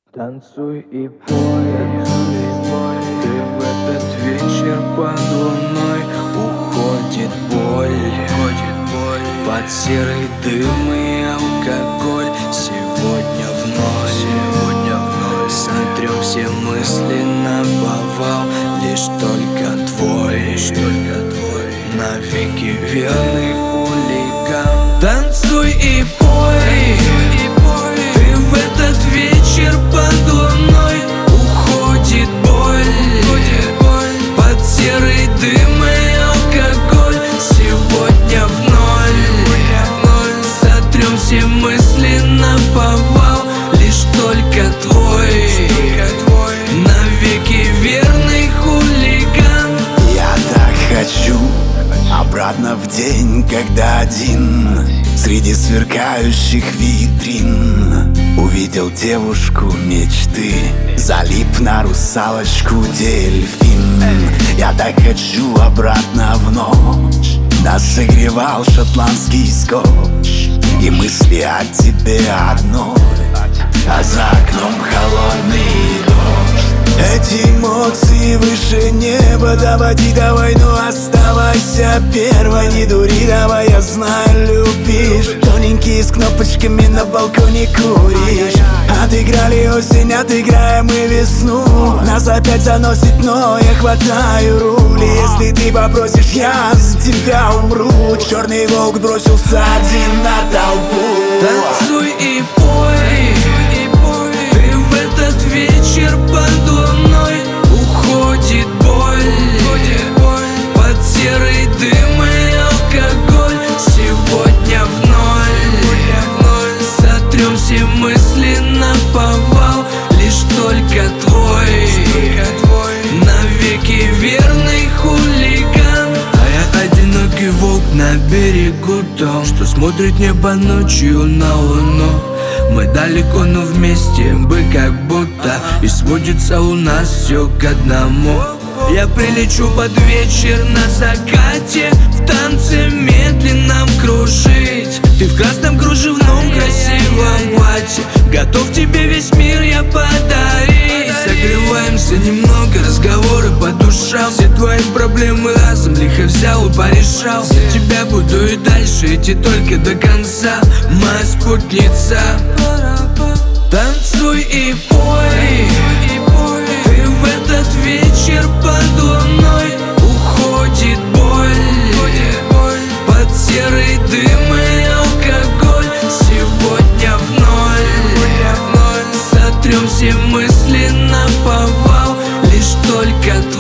Танцуй и пой, ты в этот вечер под луной. Уходит боль, под серый дым и алкоголь. Сегодня вновь сотрем все мысли на повал. Лишь только твой, навеки верный хулиган. Танцуй и пой, ты в этот вечер под луной. Уходит боль, под серый дым и алкоголь. Сегодня вновь сотрем все мысли на повал. Лишь только твой, навеки верный хулиган. Я так хочу обратно в день, когда один среди сверкающих витрин увидел девушку мечты, залип на русалочку дельфин. Я так хочу обратно в ночь, нас согревал шотландский скотч, и мысли о тебе одной, а за окном холодный дождь. Эти эмоции выше неба, доводи до войну, оставайся первой. Не дури, давай, я знаю, любишь. Тоненький с кнопочками на балконе куришь. Отыграли осень, отыграем и весну. Нас опять заносит, но я хватаю руль. Если ты попросишь, я за тебя умру. Черный волк бросился один на толпу. Танцуй и пой, ты в этот вечер под луной. Уходит боль, под серый дым и алкоголь. Сегодня вновь сотрем все мысли на повал. Лишь только твой, навеки верный хулиган. А я одинокий волк на берегу том, что смотрит небо ночью на луну. Мы далеко, но вместе бы как будто, и сводится у нас все к одному. Я прилечу под вечер на закате, в танце медленном кружить. Ты в красном кружевном красивом платье, готов тебе весь мир я подарить. Согреваемся немного, разговоры по душам. Все твои проблемы разом лихо взял и порешал. За тебя буду и дальше идти только до конца, моя спутница. Танцуй и пой, ты в этот вечер под луной. Уходит боль, под серый дым и алкоголь. Сегодня вновь сотрем все мысли на повал. Лишь только твой